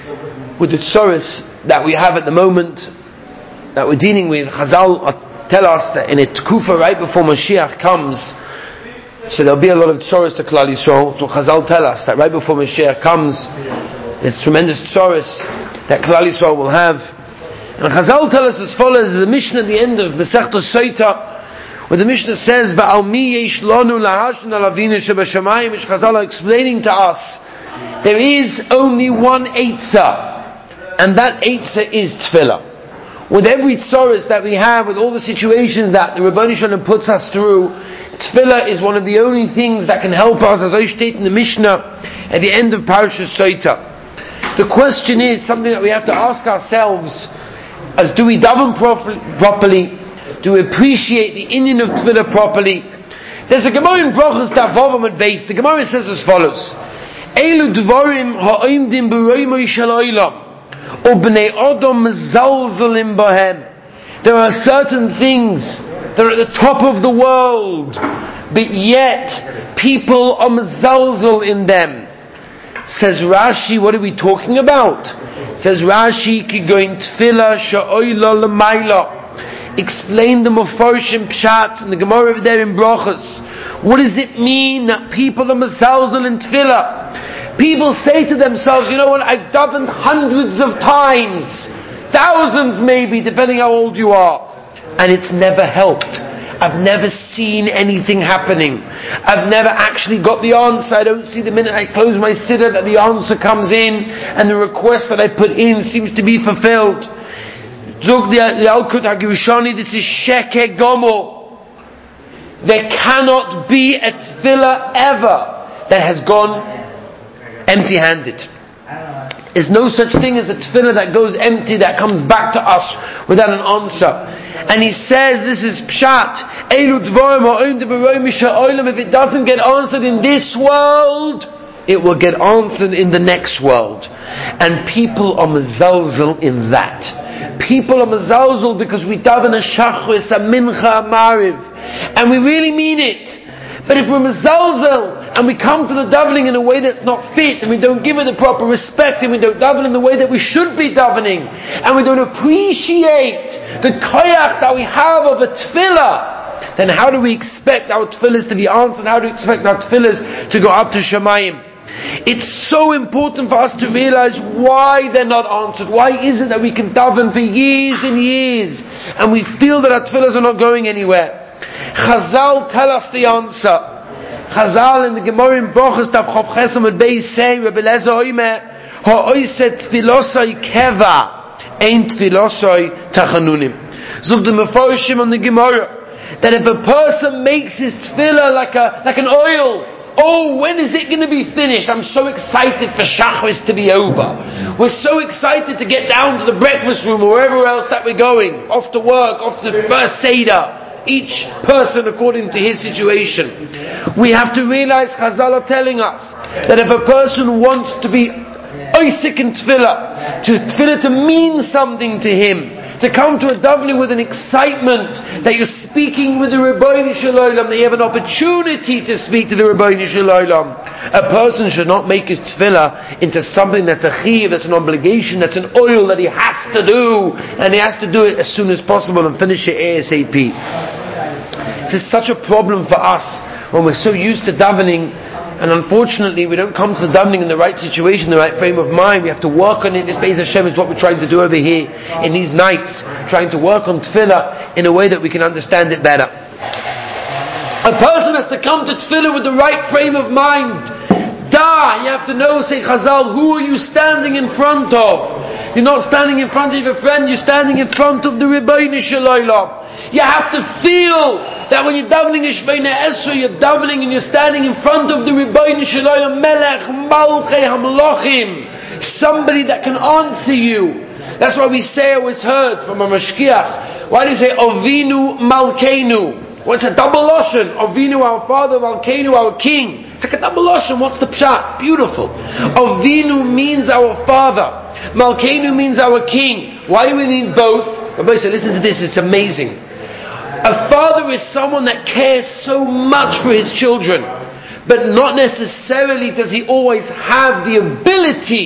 with the tzoros that we have at the moment, that we're dealing with. Chazal tell us that in a tkufa right before Mashiach comes, so there'll be a lot of tzoros to Klal Yisrael. So Chazal tell us that right before Mashiach comes, there's tremendous tzoros that Klal Yisrael will have. And Chazal tell us as follows: the Mishnah at the end of Masechta Soita, where the Mishnah says, "Ba'al mi yesh lanu lahashon al avinu shebashamayim," which Chazal are explaining to us, there is only one Eitzah, and that Eitzah is Tefillah. With every tzoros that we have, with all the situations that the Rebbeinu Shalom puts us through, Tefillah is one of the only things that can help us, as I state in the Mishnah at the end of Parashas Soita. The question is something that we have to ask ourselves: as do we daven properly? Do we appreciate the inyan of Tefillah properly? There's a Gemara in Brachos Daf Vav Amud Beis. The Gemara says as follows: Eilu dvarim ha'omdim b'roimoi shel olam. There are certain things that are at the top of the world, but yet people are mezalzel in them. Says Rashi, what are we talking about? Says Rashi, ki goin tefillah sha'oila l'mayla. Explain the Mefarshim Pshat in the Gemara over there in Brachos. What does it mean that people are mezalzel in tefillah? People say to themselves, you know what, I've davened hundreds of times, thousands maybe, depending how old you are, and it's never helped. I've never seen anything happening. I've never actually got the answer. I don't see the minute I close my siddur that the answer comes in and the request that I put in seems to be fulfilled. Zog the Alkut HaGerushani, this is Sheker Gomor. There cannot be a tefillah ever that has gone empty-handed. There's no such thing as a tefillah that goes empty, that comes back to us without an answer. And he says, this is Pshat, if it doesn't get answered in this world, it will get answered in the next world. And people are mezalzel in that. People are mezalzel because we daven a shachris, a mincha, a mariv, and we really mean it. But if we're mezalzel and we come to the davening in a way that's not fit, and we don't give it the proper respect, and we don't daven in the way that we should be davening, and we don't appreciate the koyach that we have of a tefillah, then how do we expect our tefillahs to be answered? How do we expect our tefillahs to go up to Shamayim? It's so important for us to realize why they're not answered. Why is it that we can daven for years and years and we feel that our tefillahs are not going anywhere? Chazal tell us the answer. Chazal in the Gemara in Brachos Daf Chav Ches Amud Beis say, Rebbe Eliezer Oimer, ha'oiseh tefilosai keva, ein tefilosai tachanunim. Zog the Mefarshim on the Gemara that if a person makes his tefillah like an oil, oh, when is it going to be finished? I'm so excited for Shachris to be over. We're so excited to get down to the breakfast room or wherever else that we're going, off to work, off to the first Seder. Each person according to his situation. We have to realize, Chazal are telling us, that if a person wants to be oisik in tefillah, to mean something to him, to come to a davening with an excitement that you're speaking with the Rebbeinu Shalom, that you have an opportunity to speak to the Rebbeinu Shalom. A person should not make his tefillah into something that's a chiv, that's an obligation, that's an oil that he has to do, and he has to do it as soon as possible and finish it ASAP. This is such a problem for us when we're so used to davening, and unfortunately we don't come to the davening in the right situation, the right frame of mind. We have to work on it. This Beis Hashem is what we're trying to do over here in these nights, trying to work on tefillah in a way that we can understand it better. A person has to come to tefillah with the right frame of mind. You have to know, say Chazal, who are you standing in front of? You're not standing in front of a friend, you're standing in front of the Rebbeinu Shalom. You have to feel that when you're davening a Shemona Esrei, you're davening and you're standing in front of the Rebbeinu Shalom, Melech Malchei HaMelachim, somebody that can answer you. That's why we say, I always heard from a Mashkiach, why do you say Avinu Malkeinu? Well, it's a double lashon. Avinu, our father, Malkeinu, our king. It's like a double lashon. What's the pshat? Beautiful. Avinu means our father. Malkeinu means our king. Why do we need both? Rabbi said, listen to this, it's amazing. A father is someone that cares so much for his children, but not necessarily does he always have the ability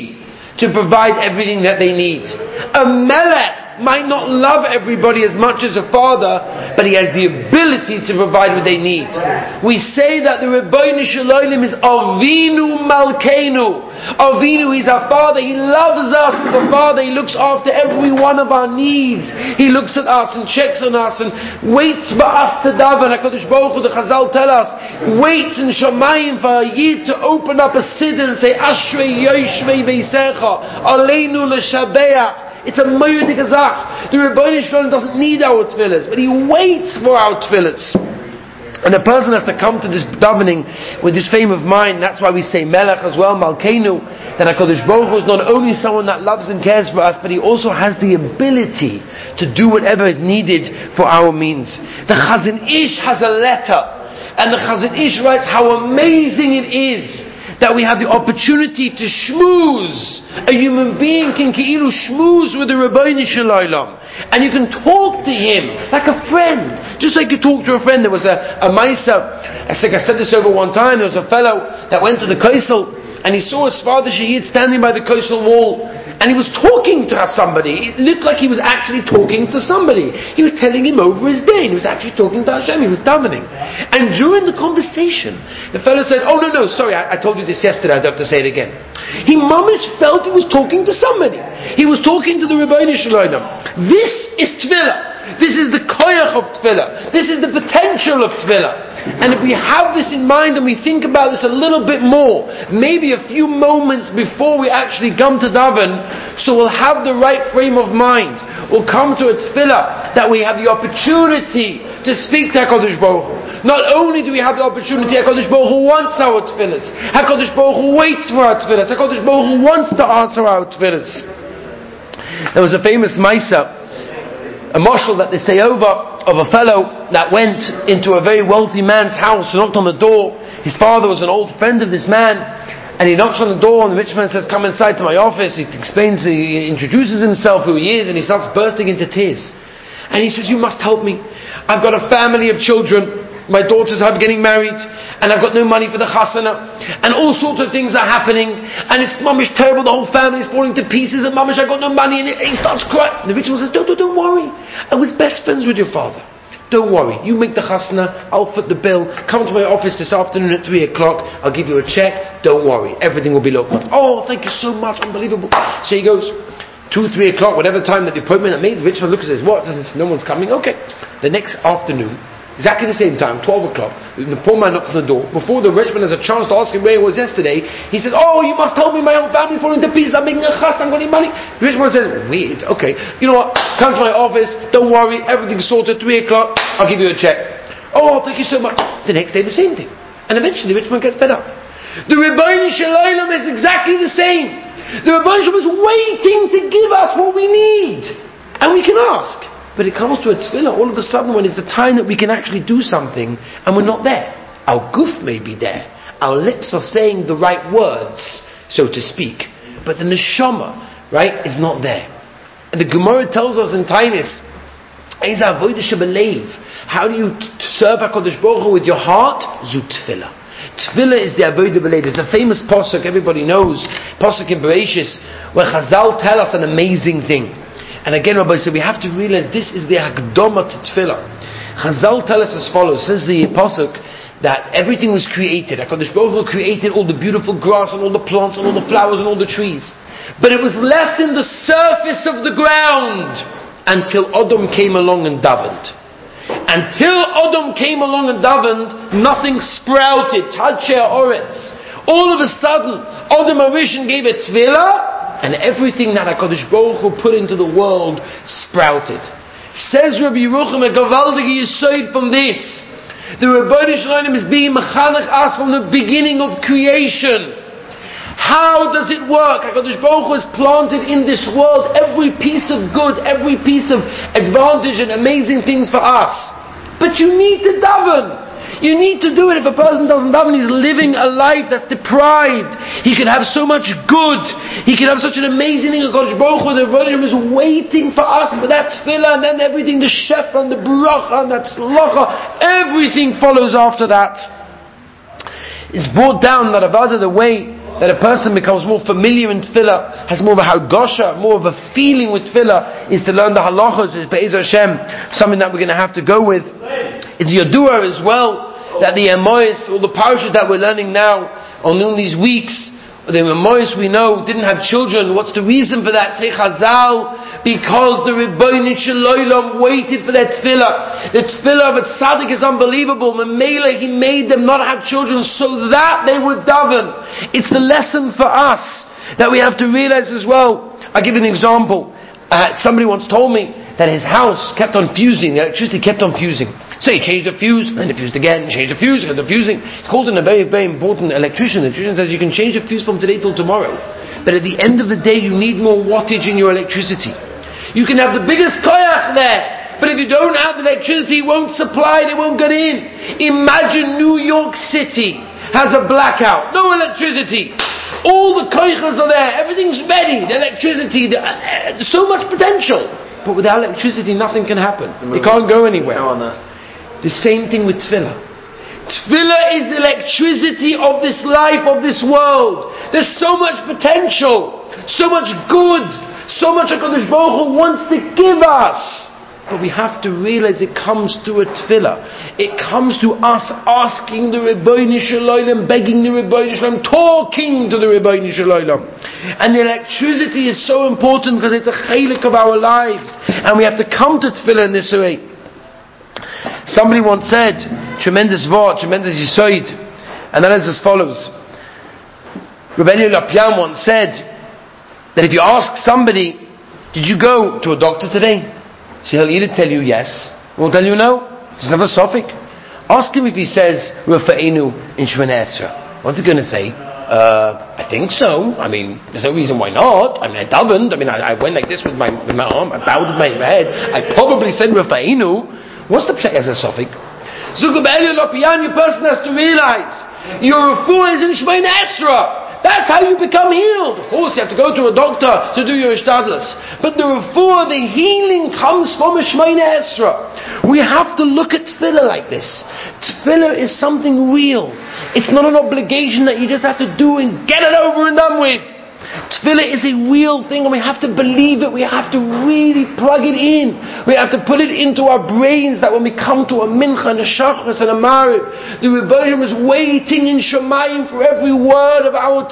to provide everything that they need. A melech might not love everybody as much as a father, but he has the ability to provide what they need. We say that the Rebbeinu Shalom is Avinu Malkeinu. Avinu, he's our father. He loves us as a father. He looks after every one of our needs. He looks at us and checks on us and waits for us to daven. HaKadosh Baruch Hu, the Chazal tell us, waits in Shamayim for a Yid to open up a siddur and say, Ashrei Yoshvei Veisecha, Aleinu L'Shabeach. It's a moedik azach. The Rebbeinu Shalom doesn't need our tefillahs, but he waits for our tefillahs. And a person has to come to this davening with this fame of mind. That's why we say Melech as well, Malkeinu. That HaKadosh Baruch Hu is not only someone that loves and cares for us, but he also has the ability to do whatever is needed for our means. The Chazon Ish has a letter, and the Chazon Ish writes how amazing it is that we have the opportunity to schmooze. A human being can ki'ilu schmooze with the Rebbeinu Shalom. And you can talk to him like a friend. Just like you talk to a friend. There was a Maisa, I think I said this over one time, there was a fellow that went to the Kaisel, and he saw his father Shahid standing by the Kaisel wall, and he was talking to somebody. It looked like he was actually talking to somebody. He was telling him over his day, and he was actually talking to Hashem. He was davening. And during the conversation, the fellow said, oh no, sorry, I told you this yesterday, I don't have to say it again. He mamish felt he was talking to somebody. He was talking to the Rebbeinu Shalom. This is Tefillah. This is the koyach of Tefillah. This is the potential of Tefillah. And if we have this in mind and we think about this a little bit more, maybe a few moments before we actually come to daven, so we'll have the right frame of mind. We'll come to a tefillah that we have the opportunity to speak to HaKadosh Baruch Hu. Not only do we have the opportunity, HaKadosh Baruch Hu wants our tefillahs. HaKadosh Baruch Hu waits for our tefillahs. HaKadosh Baruch Hu wants to answer our tefillahs. There was a famous Maisa, a mashal that they say over, of a fellow that went into a very wealthy man's house, knocked on the door. His father was an old friend of this man, and he knocks on the door, and the rich man says, come inside to my office. He explains, he introduces himself, who he is, and he starts bursting into tears. And he says, you must help me. I've got a family of children. My daughters are getting married, and I've got no money for the chasana, and all sorts of things are happening, and it's mamish terrible, the whole family is falling to pieces, and mamish, I've got no money, and he starts crying. The rich man says, don't worry, I was best friends with your father. Don't worry, you make the chasana, I'll foot the bill, come to my office this afternoon at 3 o'clock, I'll give you a check, don't worry, everything will be looked after. Oh, thank you so much, unbelievable. So he goes, 2, 3 o'clock, whatever time that the appointment I made, the rich man looks and says, what? No one's coming? Okay. The next afternoon, exactly the same time, 12 o'clock, the poor man knocks on the door. Before the rich man has a chance to ask him where he was yesterday, he says, oh, you must help me, my whole family's falling to pieces, I'm making a chas, I'm getting money. The rich man says, weird, okay, you know what, come to my office, don't worry, everything's sorted, 3 o'clock, I'll give you a check. Oh, thank you so much. The next day the same thing. And eventually the rich man gets fed up. The Rebbeinu Shalom is exactly the same. The Rebbeinu Shalom is waiting to give us what we need. And we can ask. But it comes to a tefillah, all of a sudden when it's the time that we can actually do something, and we're not there. Our guf may be there. Our lips are saying the right words, so to speak. But the neshama, right, is not there. And the Gemara tells us in Tainis, how do you serve HaKadosh Baruch Hu with your heart? Zu tefillah. Tefillah is the avodah b'leil. There's a famous pasuk everybody knows, pasuk in Bereshis, where Chazal tell us an amazing thing. And again, Rabbi said, we have to realize this is the Hakdama to Tefillah. Chazal tell us as follows, says the pasuk, that everything was created. HaKadosh Baruch Hu created all the beautiful grass and all the plants and all the flowers and all the trees. But it was left in the surface of the ground until Adam came along and davened. Until Adam came along and davened, nothing sprouted. Tadsheh Oretz. All of a sudden, Adam HaRishon gave a Tefillah, and everything that HaKadosh Baruch Hu put into the world sprouted. Says Rabbi Yerucham, a gavaldige yisoid from this. The Rebbeinu Shalom is being mechanech us from the beginning of creation. How does it work? HaKadosh Baruch Hu has planted in this world every piece of good, every piece of advantage and amazing things for us. But you need to daven. You need to do it. If a person doesn't daven, he's living a life that's deprived. He can have so much good. He can have such an amazing thing. HaKadosh Baruch Hu, the Rebbeinu is waiting for us for that tefillah, and then everything, the shefa and the bracha and that tzlacha, everything follows after that. It's brought down that Avada, the way that a person becomes more familiar in tefillah, has more of a hargosha, more of a feeling with tefillah, is to learn the halachos, is Be'ez Hashem, something that we're going to have to go with. It's Yadua as well, that the Emois, all the parashas that we're learning now, on all these weeks, the Emois we know didn't have children. What's the reason for that? Say Chazal, because the Rebbeinu Shalom waited for their tefillah. The tefillah of a tzaddik is unbelievable. Memela, he made them not have children so that they would daven. It's the lesson for us that we have to realize as well. I'll give you an example. Somebody once told me that his house kept on fusing, the electricity kept on fusing. So he changed the fuse, and then it fused again, changed the fuse, and the fusing. He called in a very, very important electrician. The electrician says you can change the fuse from today till tomorrow. But at the end of the day, you need more wattage in your electricity. You can have the biggest koyach there, but if you don't have the electricity, it won't supply it, it won't get in. Imagine New York City has a blackout, no electricity. All the koyachas are there, everything's ready, the electricity, so much potential. But without electricity, nothing can happen. It can't go anywhere. The same thing with tefillah. Tefillah is the electricity of this life, of this world. There's so much potential, so much good, so much HaKadosh Baruch Hu wants to give us. But we have to realize it comes through a tefillah. It comes to us asking the Rebbeinu Shalom, begging the Rebbeinu Shalom, talking to the Rebbeinu Shalom. And the electricity is so important because it's a chalik of our lives. And we have to come to tefillah in this way. Somebody once said, tremendous word, tremendous yisoid, and that is as follows. Rabbi Eliezer Lopian once said that if you ask somebody, did you go to a doctor today? So he'll either tell you yes, or he'll tell you no. It's never sophic. Ask him if he says, Rafa'inu in Shemana Esra. What's he going to say? I think so. I mean, there's no reason why not. I mean, I davened. I went like this with my arm. I bowed with my head. I probably said Rafa'inu. What's the pshat as a suffix? Zukub Elio Lopian, your person has to realize your refuah is in Shemana Esra. That's how you become healed. Of course, you have to go to a doctor to do your ishtadlus. But the refuah, the healing comes from a Shemana Esra. We have to look at tefillah like this. Tefillah is something real. It's not an obligation that you just have to do and get it over and done with. Tefillah is a real thing, and we have to believe it. We have to really plug it in. We have to put it into our brains that when we come to a mincha and a shachris and a marib, the Rebbeinu is waiting in Shemayim for every word of our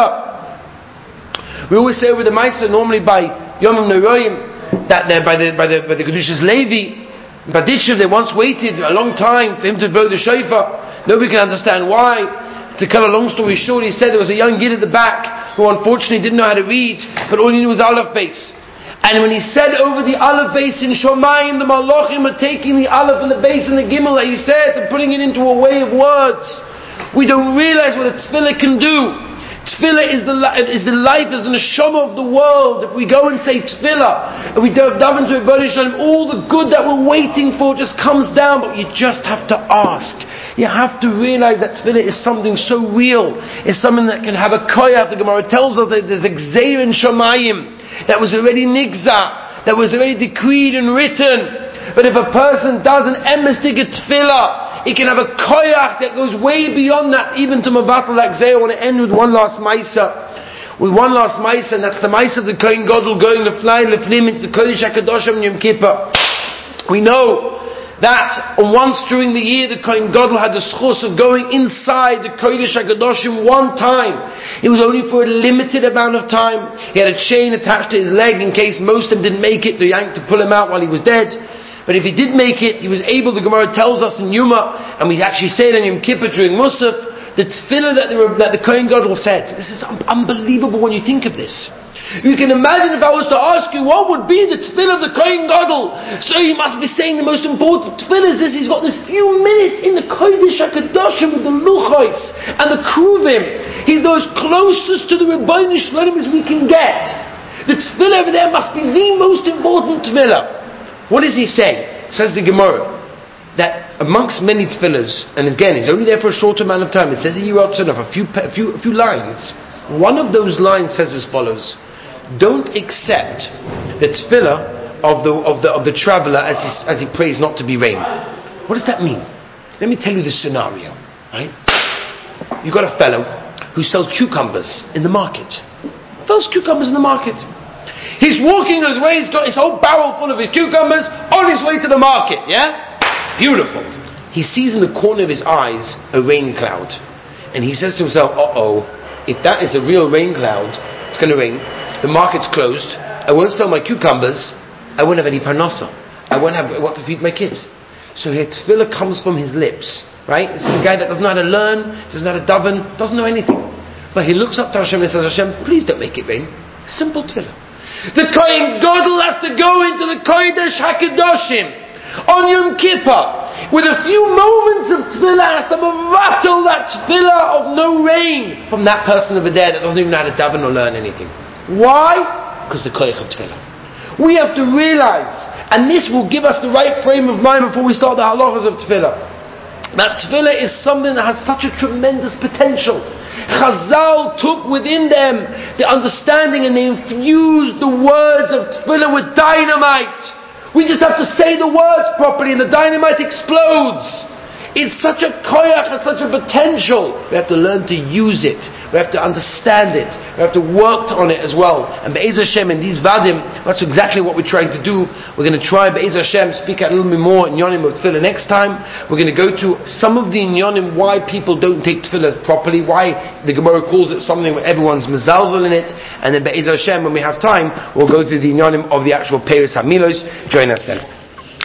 tefillah. We always say over the Meister, normally by Yom Neroyim, that by the Kedushas Levi, Baditchev, they once waited a long time for him to blow the shofar. Nobody can understand why. To cut a long story short, he said there was a young kid at the back who unfortunately didn't know how to read, but all he knew was Aleph Beis. And when he said over the Aleph Beis in Shomayim, the Malachim are taking the Aleph and the Beis and the Gimel that he said and putting it into a way of words. We don't realize what a tefillah can do. Tefillah is the life, is the neshama of the world. If we go and say tefillah, and we daven to Rebbeinu Shalom, all the good that we're waiting for just comes down, but you just have to ask. You have to realize that tefillah is something so real. It's something that can have a koyach. The Gemara tells us that there's a gzeir in Shamayim that was already nigza, that was already decreed and written. But if a person does an emes digit tefillah, it can have a koyach that goes way beyond that, even to Mavatal Akzeh. I want to end with one last Maisa. With one last Maisa, and that's the Maisa of the Kohen Gadol going to fly Lefnim into the Kodesh HaKadoshim Yom Kippur. We know that once during the year the Kohen Gadol had the schus of going inside the Kodesh HaKadoshim one time. It was only for a limited amount of time. He had a chain attached to his leg in case most of them didn't make it. They yanked to pull him out while he was dead. But if he did make it, he was able, the Gemara tells us in Yuma, and we actually say it in Yom Kippur during Musaf, the tefillah that the Kohen Gadol said. This is unbelievable when you think of this. You can imagine if I was to ask you, what would be the tefillah of the Kohen Gadol? So you must be saying the most important tefillah is this. He's got this few minutes in the Kodesh HaKadoshim with the Luchos and the Kruvim. He's those closest to the Rebbeinu Shalom as we can get. The tefillah over there must be the most important tefillah. What does he say? Says the Gemara that amongst many tefillahs, and again, he's only there for a short amount of time. It says he wrote of a few lines. One of those lines says as follows: "Don't accept the tefillah of the traveler as he prays not to be rain." What does that mean? Let me tell you the scenario. Right? You got a fellow who sells cucumbers in the market. Sells cucumbers in the market. He's walking on his way, he's got his whole barrel full of his cucumbers on his way to the market, yeah? Beautiful. He sees in the corner of his eyes a rain cloud. And he says to himself, if that is a real rain cloud, it's going to rain, the market's closed, I won't sell my cucumbers, I won't have any parnasa, I won't have what to feed my kids. So here tefillah comes from his lips, right? This is a guy that doesn't know how to learn, doesn't know how to daven, doesn't know anything. But he looks up to Hashem and says, Hashem, please don't make it rain. Simple tefillah. The Kohen Gadol has to go into the Kodesh HaKadoshim on Yom Kippur with a few moments of tefillah, has to mevatel that tefillah of no rain from that person over there that doesn't even know how to daven or learn anything. Why? Because the koyach of tefillah. We have to realize, and this will give us the right frame of mind before we start the halachas of tefillah, that tefillah is something that has such a tremendous potential. Chazal took within them the understanding and they infused the words of tefillah with dynamite. We just have to say the words properly and the dynamite explodes. It's such a koyach and such a potential. We have to learn to use it. We have to understand it. We have to work on it as well. And Be'ez Hashem in these vadim, that's exactly what we're trying to do. We're going to try Be'ez Hashem, speak out a little bit more in Yonim of Tefillah next time. We're going to go to some of the Yonim why people don't take Tefillah properly, why the Gemara calls it something where everyone's mezalzel in it. And then Be'ez Hashem, when we have time, we'll go through the Yonim of the actual Peiros HaMilos. Join us then.